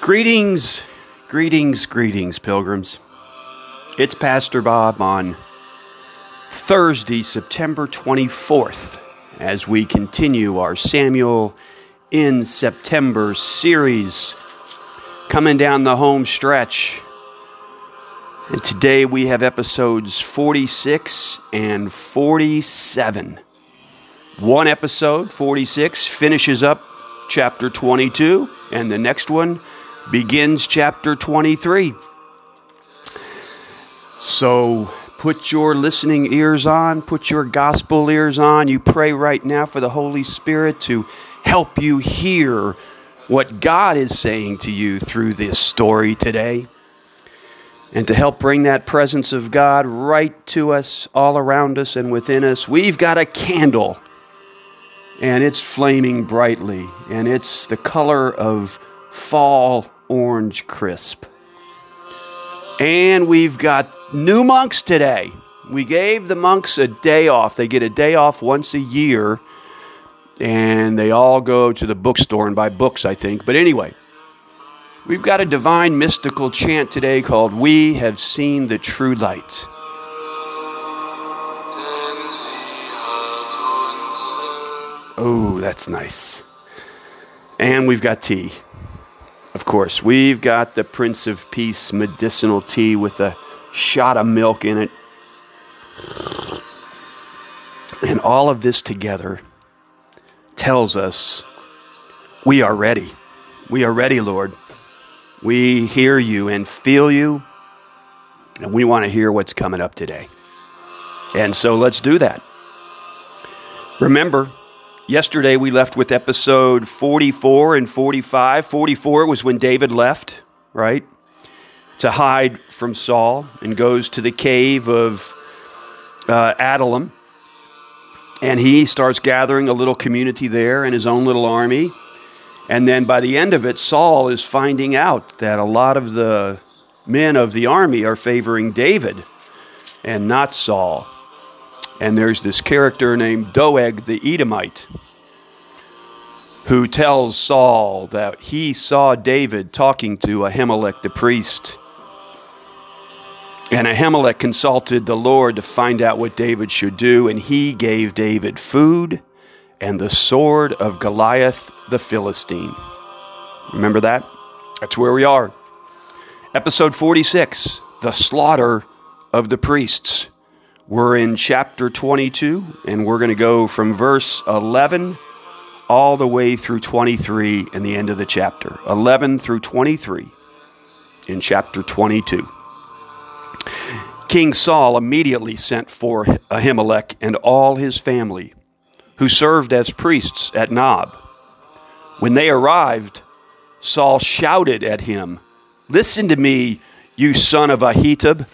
Greetings, greetings, pilgrims. It's Pastor Bob on Thursday, September 24th, as we continue our Samuel in September series, coming down the home stretch. And today we have episodes 46 and 47. One episode, 46, finishes up chapter 22, and the next one begins chapter 23. So put your listening ears on, put your gospel ears on. You pray right now for the Holy Spirit to help you hear what God is saying to you through this story today, and to help bring that presence of God right to us, all around us and within us. We've got a candle, and it's flaming brightly, and it's the color of fall orange crisp. And we've got new monks today. We gave the monks a day off. They get a day off once a year, and they all go to the bookstore and buy books, I think. But anyway, we've got a divine mystical chant today called "We Have Seen the True Light." Oh, that's nice. And we've got tea. Of course, we've got the Prince of Peace medicinal tea with a shot of milk in it. And all of this together tells us we are ready. We are ready, Lord. We hear you and feel you, and we want to hear what's coming up today. And so let's do that. Remember, yesterday we left with episode 44 and 45. 44 was when David left, right, to hide from Saul, and goes to the cave of Adullam. And he starts gathering a little community there and his own little army. And then by the end of it, Saul is finding out that a lot of the men of the army are favoring David and not Saul. And there's this character named Doeg the Edomite who tells Saul that he saw David talking to Ahimelech the priest. And Ahimelech consulted the Lord to find out what David should do, and he gave David food and the sword of Goliath the Philistine. Remember that? That's where we are. Episode 46, the slaughter of the priests. We're in chapter 22, and we're going to go from verse 11 all the way through 23 in the end of the chapter. 11 through 23 in chapter 22. King Saul immediately sent for Ahimelech and all his family, who served as priests at Nob. When they arrived, Saul shouted at him, "Listen to me, you son of Ahitub."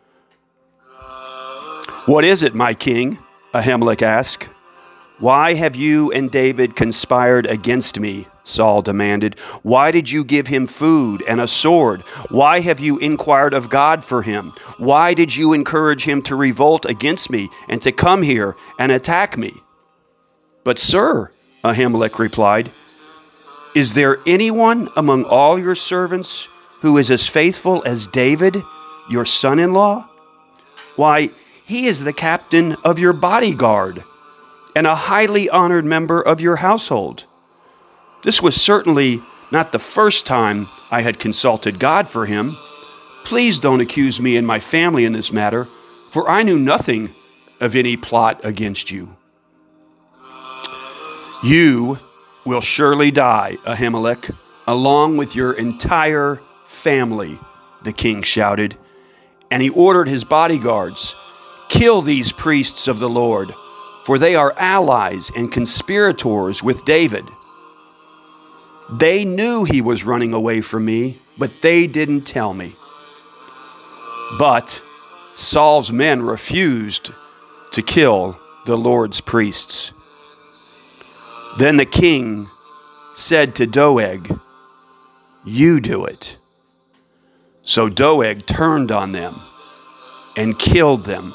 "What is it, my king?" Ahimelech asked. "Why have you and David conspired against me?" Saul demanded. "Why did you give him food and a sword? Why have you inquired of God for him? Why did you encourage him to revolt against me and to come here and attack me?" "But sir," Ahimelech replied, "is there anyone among all your servants who is as faithful as David, your son-in-law? Why, he is the captain of your bodyguard and a highly honored member of your household. This was certainly not the first time I had consulted God for him. Please don't accuse me and my family in this matter, for I knew nothing of any plot against you." "You will surely die, Ahimelech, along with your entire family," the king shouted, and he ordered his bodyguards, "Kill these priests of the Lord, for they are allies and conspirators with David. They knew he was running away from me, but they didn't tell me." But Saul's men refused to kill the Lord's priests. Then the king said to Doeg, "You do it." So Doeg turned on them and killed them,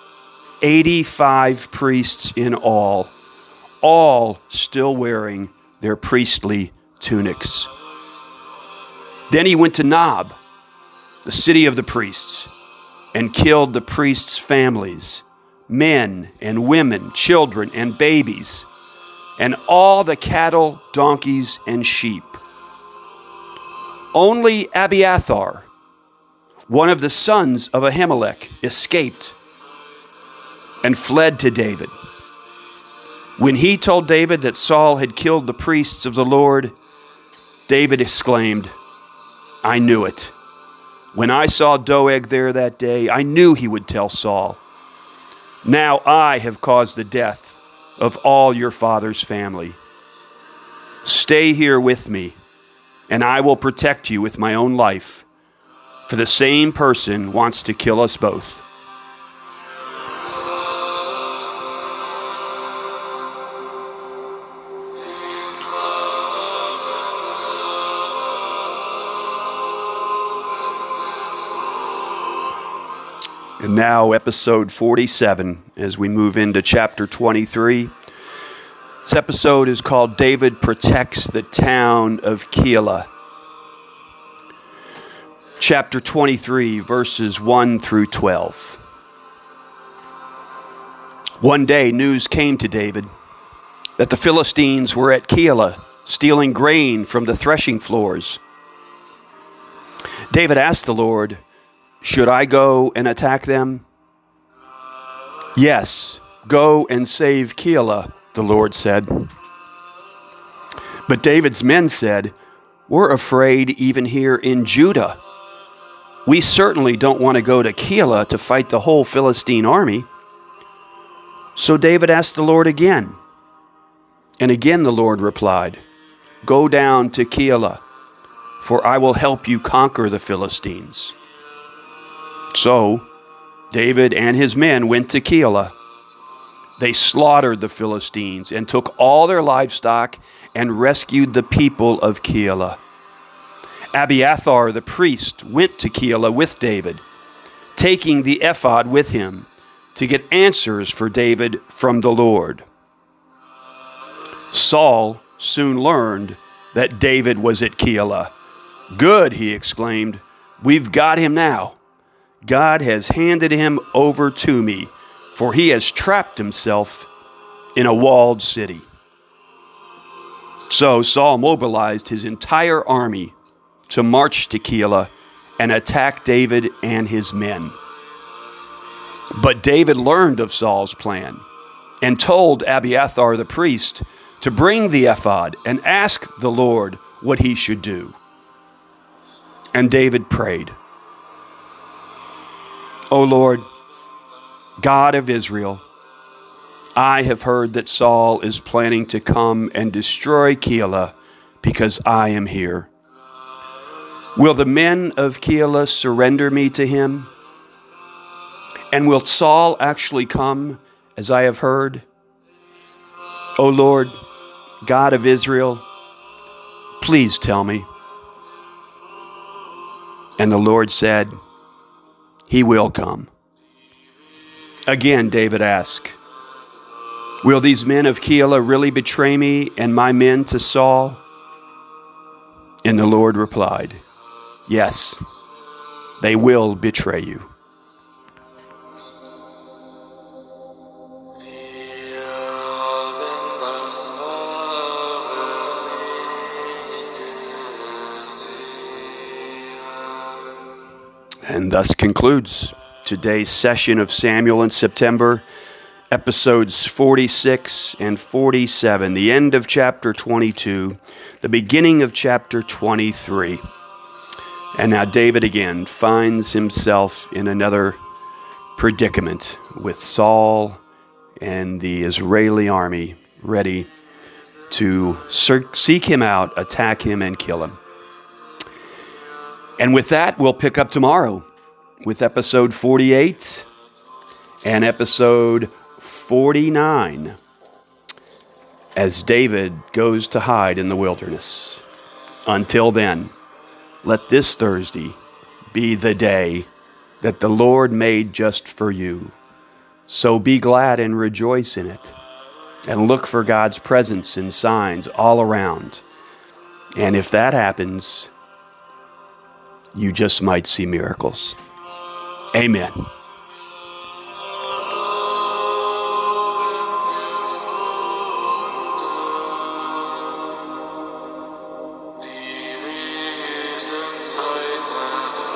85 priests in all still wearing their priestly tunics. Then he went to Nob, the city of the priests, and killed the priests' families, men and women, children and babies, and all the cattle, donkeys, and sheep. Only Abiathar, one of the sons of Ahimelech, escaped and fled to David. When he told David that Saul had killed the priests of the Lord, David exclaimed, "I knew it. When I saw Doeg there that day, I knew he would tell Saul. Now I have caused the death of all your father's family. Stay here with me, and I will protect you with my own life, for the same person wants to kill us both." And now, episode 47, as we move into chapter 23. This episode is called David Protects the Town of Keilah. Chapter 23, verses 1 through 12. One day, news came to David that the Philistines were at Keilah, stealing grain from the threshing floors. David asked the Lord, "Should I go and attack them?" "Yes, go and save Keilah," the Lord said. But David's men said, "We're afraid even here in Judah. We certainly don't want to go to Keilah to fight the whole Philistine army." So David asked the Lord again. And again the Lord replied, "Go down to Keilah, for I will help you conquer the Philistines." So David and his men went to Keilah. They slaughtered the Philistines and took all their livestock and rescued the people of Keilah. Abiathar the priest went to Keilah with David, taking the ephod with him to get answers for David from the Lord. Saul soon learned that David was at Keilah. "Good," he exclaimed. "We've got him now. God has handed him over to me, for he has trapped himself in a walled city." So Saul mobilized his entire army to march to Keilah and attack David and his men. But David learned of Saul's plan and told Abiathar the priest to bring the ephod and ask the Lord what he should do. And David prayed, "O Lord, God of Israel, I have heard that Saul is planning to come and destroy Keilah because I am here. Will the men of Keilah surrender me to him? And will Saul actually come as I have heard? O Lord, God of Israel, please tell me." And the Lord said, "He will come." Again, David asked, "Will these men of Keilah really betray me and my men to Saul?" And the Lord replied, "Yes, they will betray you." And thus concludes today's session of Samuel in September, episodes 46 and 47, the end of chapter 22, the beginning of chapter 23. And now David again finds himself in another predicament with Saul and the Israeli army ready to seek him out, attack him, and kill him. And with that, we'll pick up tomorrow with episode 48 and episode 49 as David goes to hide in the wilderness. Until then, let this Thursday be the day that the Lord made just for you. So be glad and rejoice in it, and look for God's presence and signs all around. And if that happens, you just might see miracles. Amen. Die Wesen Zeit